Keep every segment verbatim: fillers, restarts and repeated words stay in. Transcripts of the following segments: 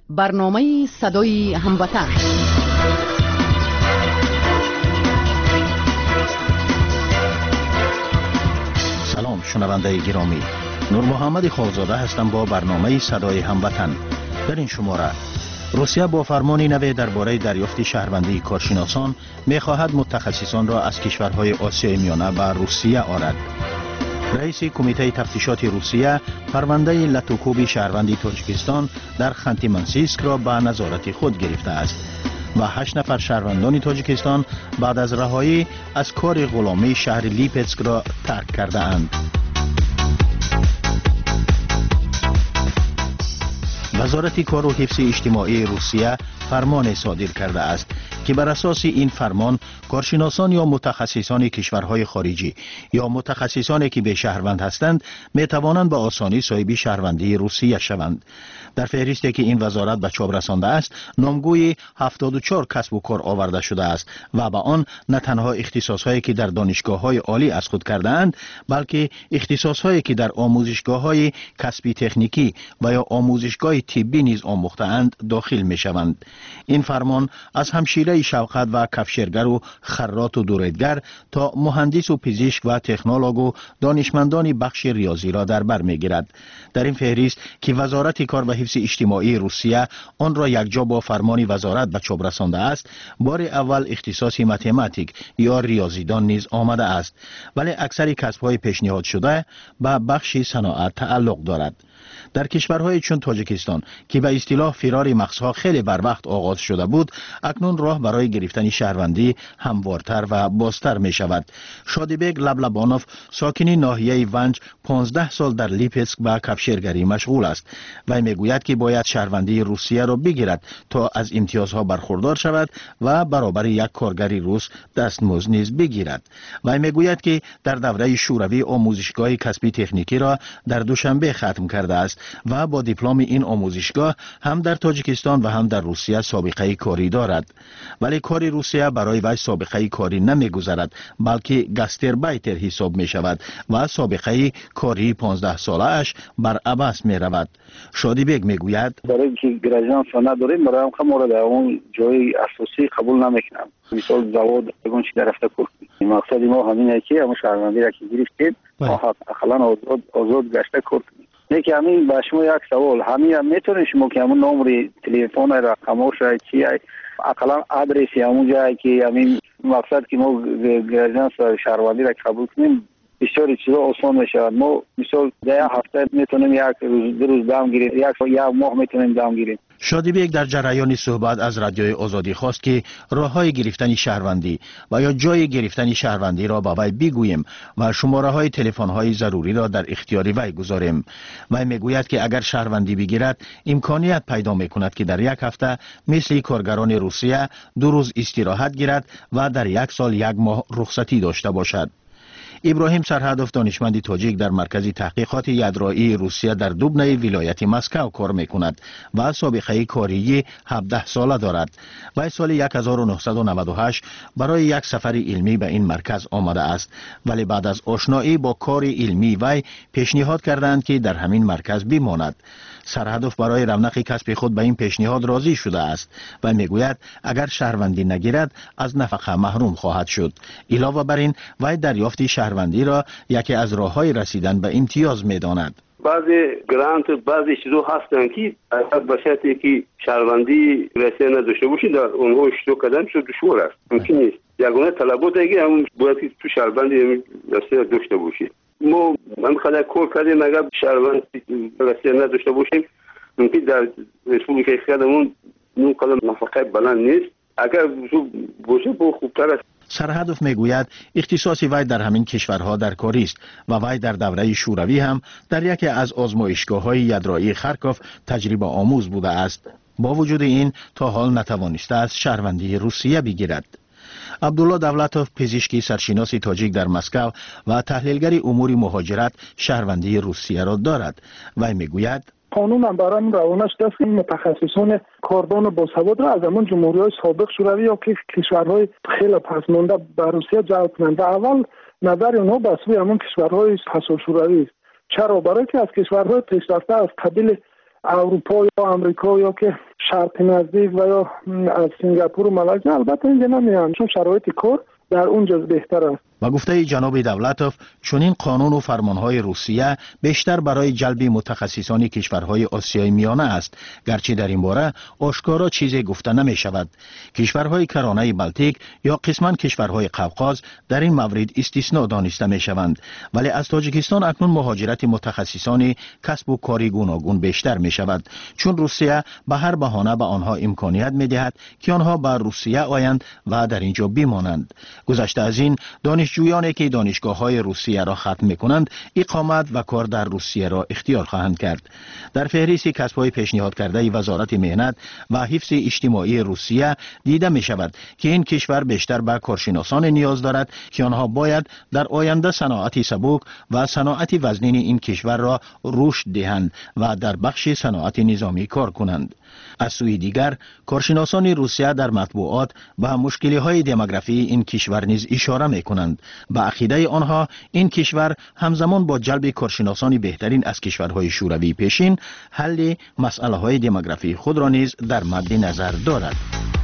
برنامه صدای هموطن. سلام شنونده گرامی، نور محمد خالزاده هستم با برنامه صدای هموطن. در این شماره روسیه با فرمانی نو درباره دریافت شهروندی کارشناسان می‌خواهد متخصصان را از کشورهای آسیای میانه به روسیه آرد. رئیس کمیته تفتیشات روسیه پرونده لاتوکوب شهروندی تاجیکستان در خانتی منسیسک را به نظارت خود گرفته است و هشت نفر شهروندان تاجیکستان بعد از رهایی از کار غلامی شهر لیپسک را ترک کرده اند. وزارت کار و حفظ اجتماعی روسیه فرمان صادر کرده است که بر اساس این فرمان کارشناسان یا متخصصان کشورهای خارجی یا متخصصانی که به شهروند هستند می توانند به آسانی صاحب شهروندی روسیه شوند. در فهرستی که این وزارت به چاپ رسانده است نامگوی هفتاد و چهار کسب و کار آورده شده است و با آن نه تنها اختصاصهایی که در دانشگاه‌های عالی از خود کرده اند بلکه اختصاصهایی که در آموزشگاه‌های کسبی تکنیکی و یا آموزشگاه طبی نیز آموخته اند داخل می شوند. این فرمان از همشیره شوقت و کفشرگر و خراط و دوریدگر تا مهندس و پزشک و تکنولوژ و دانشمندان بخش ریاضی را در بر می‌گیرد. در این فهرست که وزارت کار و حفظ اجتماعی روسیه آن را یکجا با فرمان وزارت به چاپ رسانده است، بار اول اختصاص متماتیک یا ریاضیدان نیز آمده است، ولی اکثر کسب‌های پیشنهاد شده به بخش صنعت تعلق دارد. در کشورهای چون تاجیکستان که به اصطلاح فرار مغزها خیلی بر وقت آغاز شده بود، اکنون راه برای گرفتن شهروندی هموارتر و بازتر می شود. شادیبگ لبلبانوف ساکن ناحیه ونج پانزده سال در لیپسک و کفشرگری مشغول است و می گوید که باید شهروندی روسیه را بگیرد تا از امتیازها برخوردار شود و برابر یک کارگری روس دستمزد نیز بگیرد. و می گوید که در دوره شوروی آموزشگاه کسبی تکنیکی را در دوشنبه ختم کرده است و با دیپلم این آموزشگاه هم در تاجیکستان و هم در روسیه سابقه کاری دارد. ولی کار روسیه برای وی سابقه کاری نمیگذارد بلکه گاستربایتر حساب می شود و سابقه کاری پانزده ساله اش بر عباس می رود. شادیبگ می گوید برای اینکه گراجان سانا داریم برای هم مورد اون جای اساسی قبول نمیکنم. مثال زواد اون چی در رفته کرد. مقصد ما همینه که همون شهروندی را که گرفتیم اقلا آزاد آزاد گشته کرد. یکی همین با شما یک سوال همین هم میتونه شما که همون نمره تلفن رقمش چی اقلا آدرسی همون جایی که همین مقصد که ما گراجان شهروندی را قبول کنیم بسیار چیزا آسان میشه. ما مثال ده هفته میتونیم یک روز دو روز دام گیریم، یک یک ماه میتونیم دام گیریم. شادیبگ در جریان صحبت از رادیوی آزادی خواست که راههای گرفتن شهروندی و یا جای گرفتن شهروندی را با وی بگوییم و شماره های تلفن های ضروری را در اختیار وی گذاریم. وی میگوید که اگر شهروندی بگیرد امکانیت پیدا میکند که در یک هفته مثل کارگران روسیه دو روز استراحت گیرد و در یک سال یک ماه رخصتی داشته باشد. ابراهیم سرهدف دانشمندی تاجیک در مرکز تحقیقات یدرایی روسیه در دوبنه ولایت مسکو کار میکند و سابقه کاری هفده ساله دارد. و سال هزار و نهصد و نود و هشت برای یک سفر علمی به این مرکز آمده است، ولی بعد از آشنایی با کار علمی وی پیشنهاد کردند که در همین مرکز بماند. سرهدف برای رونق کسب خود به این پیشنهاد راضی شده است و میگوید اگر شهروندی نگیرد از نفقه محروم خواهد شد. علاوه بر این وی دریافت شهروندی را یکی از راههای رسیدن به امتیاز میداند. بعضی گرانت بعضی چیزو هستن که به شرطی که شهروندی رسیدن نداشته باشی در اونها اشتراک کردن شد دشوار است. ممکن نیست. یگانه طلبات دیگه همون باید که تو شهروندی رسیدن داشته باشی. ما من خدا کار کردیم اگر شهروند رسیدن نداشته باشیم ممکن در رسپولیکای خودمون نون قدم نفقه بلند نیست. اگر باشه با خوبتر است. سرهدف میگوید اختصاص وی در همین کشورها در کاری است و وی در دوره شوروی هم در یکی از آزمایشگاه‌های یدرایی خارکوف تجربه آموز بوده است. با وجود این تا حال نتوانسته است شهروندی روسیه بگیرد. عبدالله دولتوف پزشکی سرشناس تاجیک در مسکو و تحلیلگر امور مهاجرت شهروندی روسیه را دارد. وی میگوید قانون هم برای روانش دست این متخصصان کاردان با سواد را از همون جمهوری‌های سابق شوروی یا که کشورهای خیلی پسمانده به روسیه جلب کنند. اول نظر اونها به سوی همون کشورهای پسا شوروی است. چرا؟ برای که از کشورهای پیشرفته از قبیل اروپا یا آمریکا یا که شرق نزدیک و یا از سنگاپور و مالزی البته اینجا نمیان، چون شرایط کار در اونجا بهتر است. با گفته جناب دولتوف، چنین قانون و فرمانهای روسیه بیشتر برای جلب متخصصان کشورهای آسیای میانه است، گرچه در این باره آشکارا چیزی گفته نمی شود. کشورهای کرانه بالتیک یا قسما کشورهای قوقاز در این مورد استثناء دانسته می شوند، ولی از تاجیکستان اکنون مهاجرت متخصصان کسب و کاری گوناگون بیشتر می شود، چون روسیه به هر بهانه به آنها امکانیت می دهد که آنها به روسیه آیند و در اینجا بمانند. گذشته از این، دانشجویانی که دانشگاه‌های روسیه را ختم می‌کنند اقامت و کار در روسیه را اختیار خواهند کرد. در فهرست کسب‌های پیشنهاد کرده وزارت مهنت و حفظ اجتماعی روسیه دیده می‌شود که این کشور بیشتر به کارشناسان نیاز دارد که آنها باید در آینده صنعت سبک و صنعت وزنین این کشور را رشد دهند و در بخش صنعت نظامی کار کنند. از سوی دیگر، کارشناسان روسیه در مطبوعات به مشکل‌های دموگرافی این کشور نیز اشاره می‌کنند. به عقیده آنها این کشور همزمان با جلب کارشناسان بهترین از کشورهای شوروی پیشین، حل مسئله‌های دموگرافی خود را نیز در مد نظر دارد.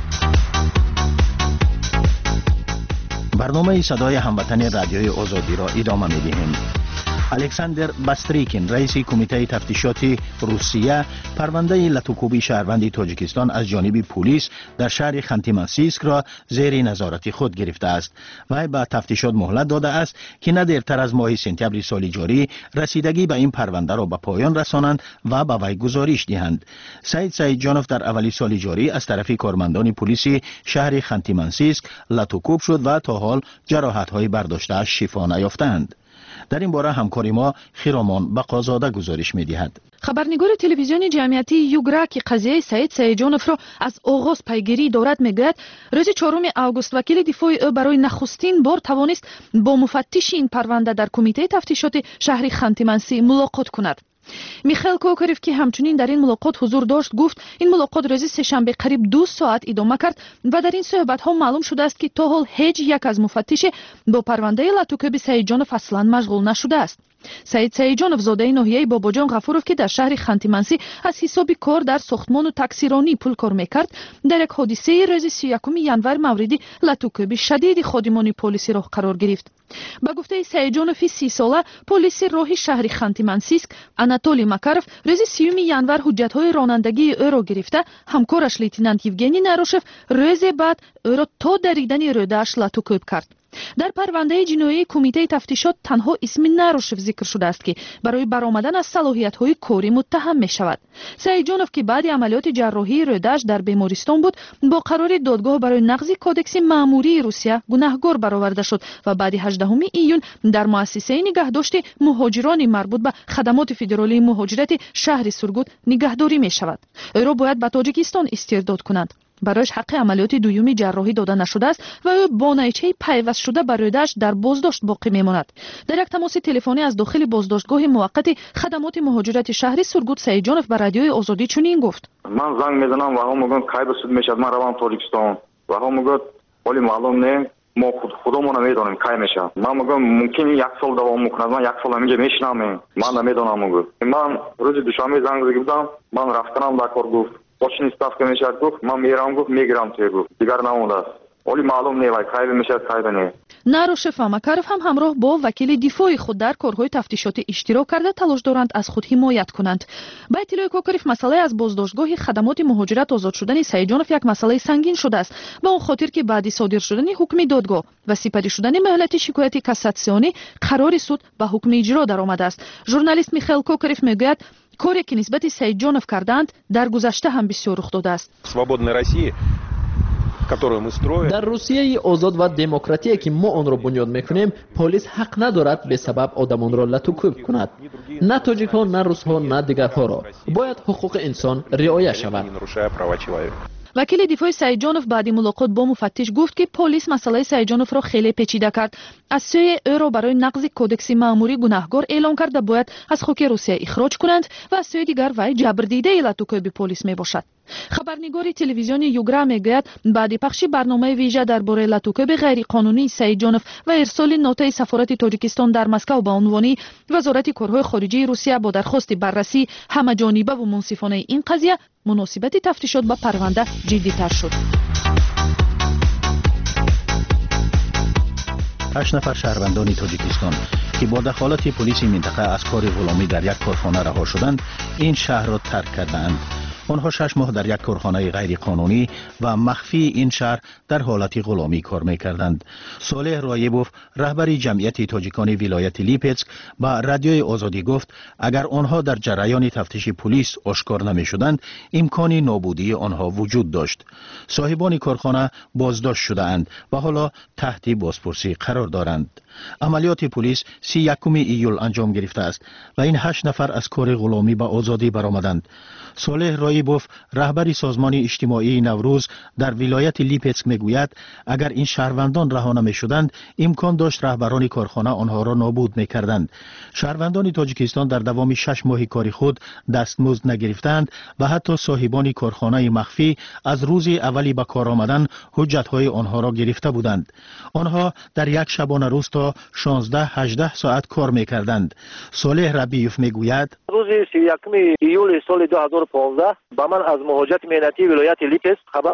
برنامه صدای هموطن رادیوی آزادی را ادامه می‌دهیم. الکساندر باستریکین، رئیس کمیته تفتیشات روسیه، پرونده لاتوکوبی شهروند تاجیکستان از جانب پلیس در شهر خانتی-مانسیسک را زیر نظارت خود گرفته است. وی به تفتیشات مهلت داده است که نه دیرتر از ماه سپتامبر سال جاری رسیدگی به این پرونده را به پایان رسانند و به وی گزارش دهند. سعید سعید جانوف در اوایل سال جاری از طرف کارمندان پلیس شهر خانتی-مانسیسک لاتوکوب شد و تا حال جراحت‌های برداشته شفا نیافتند. در این باره همکاری ما خیرامان بقازاده گزارش می‌دهد. خبرنگار تلویزیون جمعیتی یوگرا که قضیه سعید سعیدجانوف را از آغاز پیگیری دارد میگوید روز چهارم آگوست وکیل دفاع او برای نخستین بار توانست با مفتش این پرونده در کمیته تفتیشات شهر خانتی-مانسی ملاقات کند. میخائیل کوکاریف که همچنین در این ملاقات حضور داشت گفت این ملاقات روز سه‌شنبه قریب دو ساعت ادامه کرد و در این صحبت ها معلوم شده است که تا حال هیچ یک از مفتش با پرونده لاتوکوبی سعیدجانوف اصلا مشغول نشده است. سعید سعیدجانوف زاده ناحیه باباجان غفورов که در شهر خانتی-مانسی از حساب کار در ساختمان و تاکسیرانی پول کار میکرد، در یک حادثه روز سی و یکم ژانویه موردی لاتوکوبی شدید خادمان پلیسی راه قرار گرفت. با گفته سعیدجانوف سی ساله، پلیس راه شهر خانتی-مانسیسک آناتولی ماکاروف روز سیوم ژانویه حجت‌های رانندگی او را گرفته، همکارش لیتنانت یوگنی ناروشف روز بعد او را تا دریدن روده‌اش لاتوکوب کرد. در پرونده جنایی کمیته تفتیشات تنها اسم ناروشف ذکر شده است که برای برآمدن از صلاحیت‌های کاری متهم می‌شود. سعیدجانوف که بعد عملیات جراحی روده‌اش در بیمارستان بود، با قرار دادگاه برای نقض کودکس مأموری روسیه گناهکار برآورده شد و بعد هجدهم ایون در مؤسسه نگهداشت مهاجران مربوط به خدمات فدرالی مهاجرت شهر سورگوت نگهداری می‌شود. او را باید به تاجیکستان استرداد کنند. برایش حق عملیات دومی جراحی داده نشده است و او با نیچه پیوست شده بر روده‌اش در بازداشت باقی میماند. در یک تماس تلفنی از داخل بازداشتگاه موقت خدمات مهاجرت شهر سورگوت سعیدجانوف به رادیوی آزادی چنین گفت: من زنگ میزنم و هم میگن کی به سود میشد، من روم تاجیکستان و هم میگن ولی معلوم نه، ما خود خودمون نمیدونیم کی میشه. من میگم ممکن یک سال دوام میکنه، من یک سال اینجا میشینم، من نمیدونم. میگم من روز دوشنبه زنگ زدم بودم، من رفتم در کار. گفت باشین استاف که میشه، گفت من میرم، گفت میگیرم توی، گفت دیگر نمونده است ولی معلوم نه وای کی میشه کی نه. ناروشف و ماکاروف هم همراه با وکیل دفاعی خود در کارهای تفتیشاتی اشتراک کرده تلاش دارند از خود حمایت کنند. با اطلاع کوکاریف مسئله از بازداشتگاه خدمات مهاجرت آزاد شدن سعیدجانوف یک مسئله سنگین شده است، با اون خاطر که بعد صادر شدن حکم دادگاه و سپری شدن مهلت شکایت کاساسیونی قرار سود به حکم اجرا درآمده است. ژورنالیست میخائیل کوکاریف میگوید کاری که نسبت سعیدجانوف کردند در گذشته هم بسیار رخ داده است. در روسیه آزاد و دموکراتی که ما آن را بنیاد میکنیم، پلیس حق ندارد به سبب آدمان را لاتوکوب کند. نه تاجیک ها، نه روس ها، نه دیگرها را باید حقوق انسان رعایت شود. وکیل دفاع سعیدجانوف بعد ملاقات با مفتش گفت که پلیس مسئله سعیدجانوف را خیلی پیچیده کرد. از سوی او را برای نقض کودکس مأموری گناهکار اعلام کرده باید از خاک روسیه اخراج کنند و از سوی دیگر وی جبردیده لاتوکوبی پلیس می باشد. خبرنگار تلویزیون یوگرا میگوید بعد پخش برنامه ویژه درباره لطوکب غیرقانونی سعیدجانوف و ارسال نوتای سفارت تاجیکستان در مسکو به عنوان وزارت کارهای خارجه روسیه با درخواست بررسی همه‌جانبه و منصفانه این قضیه، مناسبت تفتیشات به پرونده جدی‌تر شد. هشت نفر شهروندان تاجیکستان که با دخالت پلیس منطقه از کار غلامی در یک کارخانه رها شدند، این شهر را ترک کردند. آنها شش ماه در یک کارخانه غیر قانونی و مخفی این شهر در حالت غلامی کار می‌کردند. صالح رایبوف، رهبر جمعیت تاجیکان ولایت لیپسک، با رادیوی آزادی گفت اگر آنها در جریان تفتیش پلیس آشکار نمی‌شدند، امکان نابودی آنها وجود داشت. صاحبان کارخانه بازداشت شده‌اند و حالا تحت بازپرسی قرار دارند. عملیات پلیس سی یکم ایول انجام گرفته است و این هشت نفر از کار غلامی به آزادی برآمدند. صالح رایبوف، رهبر سازمان اجتماعی نوروز در ولایت لیپسک میگوید اگر این شهروندان رها نمی‌شدند، امکان داشت رهبران کارخانه آنها را نابود می‌کردند. شهروندان تاجیکستان در دوام شش ماه کاری خود دستمزد نگرفتند و حتی صاحبان کارخانه مخفی از روز اولی به کار آمدن حجت‌های آنها را گرفته بودند. آنها در یک شبانه روز تا شانزده هجده ساعت کار می‌کردند. صالح ربیوف میگوید روز سی یکم ایول سال دو هزار و پانزده با من از مهاجرت مهنتی ولایت لیپسک خبر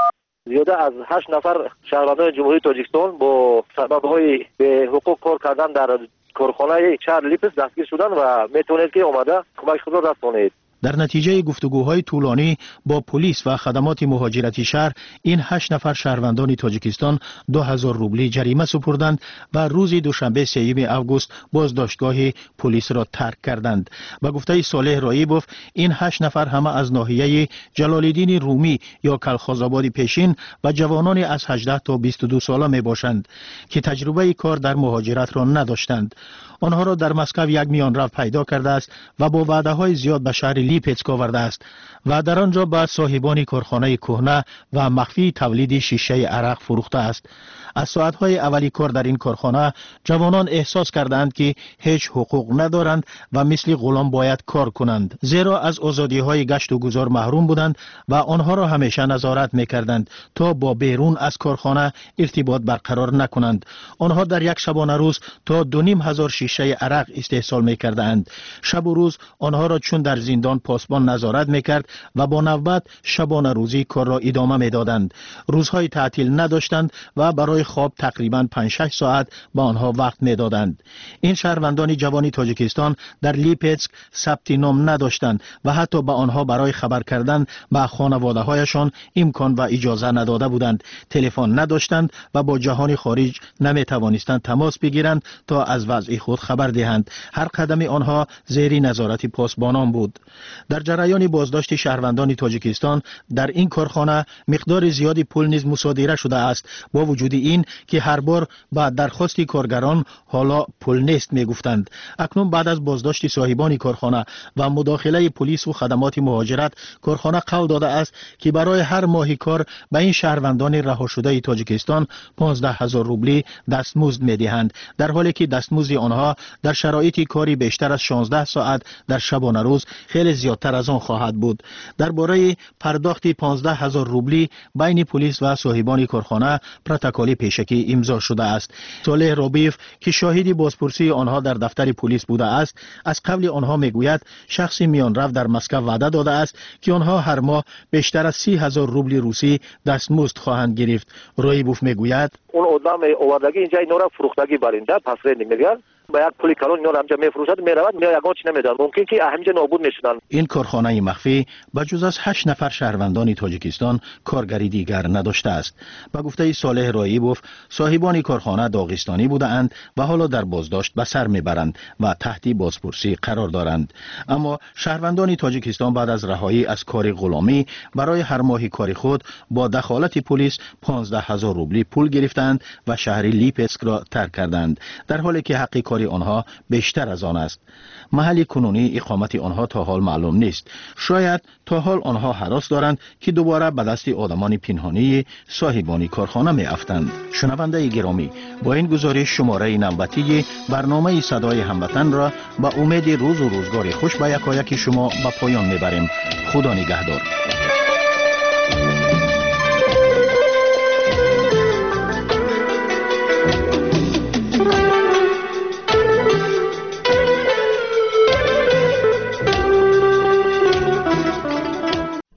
زیاده از هشت نفر شهروندان جمهوری تاجیکستان با سبب‌های به حقوق کار کردن در کارخانه شهر لیپسک دستگیر شدند و میتونید که اومده کمک خود را رسانید. در نتیجه گفتگوهای طولانی با پلیس و خدمات مهاجرتی شهر، این هشت نفر شهروندان تاجیکستان دو هزار روبلی جریمه سپردند و روز دوشنبه سوم آگوست بازداشتگاه پلیس را ترک کردند. با گفته صالح رایبوف، این هشت نفر همه از ناحیه جلال‌الدین رومی یا کلخازآباد پیشین و جوانان از هجده تا بیست و دو ساله می باشند که تجربه کار در مهاجرت را نداشتند. آنها را در مسکو یک میانرو پیدا کرده است و با وعده های زیاد به شهر لیپسک آورده است و در آنجا به صاحبان کارخانه کهنه و مخفی تولید شیشه عرق فروخته است. از ساعتهای اولی کار در این کارخانه جوانان احساس کردند که هیچ حقوق ندارند و مثل غلام باید کار کنند، زیرا از آزادی های گشت و گذار محروم بودند و آنها را همیشه نظارت میکردند تا با بیرون از کارخانه ارتباط برقرار نکنند. آنها در یک شبانه روز تا دو نیم هزار شیشه عرق استحصال میکردند. شب و روز آنها را چون در زندان پاسبان نظارت میکرد و با نوبت شبانه روزی کار را ادامه میدادند. روزهای تعطیل نداشتند و برای خواب تقریبا پنج شش ساعت با آنها وقت میدادند. این شهروندان جوان تاجیکستان در لیپسک ثبت نام نداشتند و حتی به آنها برای خبر کردن به خانواده هایشان امکان و اجازه نداده بودند. تلفن نداشتند و با جهان خارج نمی توانستند تماس بگیرند تا از وضع خود خبر دهند. هر قدم آنها زیر نظارت پاسبانان بود. در جریان بازداشت شهروندان تاجیکستان در این کارخانه مقدار زیادی پول نیز مصادره شده است. با وجود این که هر بار بعد درخواست کارگران حالا پول نیست میگفتند. اکنون بعد از بازداشت صاحبان کارخانه و مداخله پلیس و خدمات مهاجرت، کارخانه قول داده است که برای هر ماه کار به این شهروندان رها شده تاجیکستان پانزده هزار روبلی دستمزد میدهند، در حالی که دستمزد آنها در شرایط کاری بیشتر از شانزده ساعت در شبانه روز خیلی زیادتر از آن خواهد بود. درباره پرداخت پانزده هزار روبلی بین پلیس و صاحبان کارخانه پروتکل پیشکی امضا شده است. صالح رایبوف که شاهد بازپرسی آنها در دفتر پلیس بوده است، از قبل آنها میگوید شخص میانرو در مسکو وعده داده است که آنها هر ماه بیشتر از سی هزار روبل روسی دستمزد خواهند گرفت. رایبوف میگوید اون آدم آوردگی اینجا اینا را فروختگی برنده پس نمیگن با یک پولی کلون اینا را همجا میفروشد میرود میاد یگان چی نمیدن، ممکن که همینجا نابود میشدن. این کارخانه مخفی بجز از هشت نفر شهروندان تاجیکستان کارگری دیگر نداشته است. با گفته صالح رایبوف، صاحبان کارخانه داغستانی بودند و حالا در بازداشت به سر میبرند و تحت بازپرسی قرار دارند. اما شهروندان تاجیکستان بعد از رهایی از کار غلامی برای هر ماه کاری خود با دخالت پلیس پانزده هزار روبلی پول گرفتند و شهر لیپسک را ترک کردند، در حالی که حق کاری آنها بیشتر از آن است. محل کنونی اقامت آنها تا حال معلوم نیست. شاید تا حال آنها هراس دارند که دوباره به دست آدمان پنهانی صاحبان کارخانه می افتند. شنونده گرامی، با این گزارش شماره نوبتی برنامه صدای هموطن را با امید روز و روزگار خوش به یکایک شما به پایان می بریم. خدا نگهدار.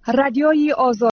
رادیوی آزاد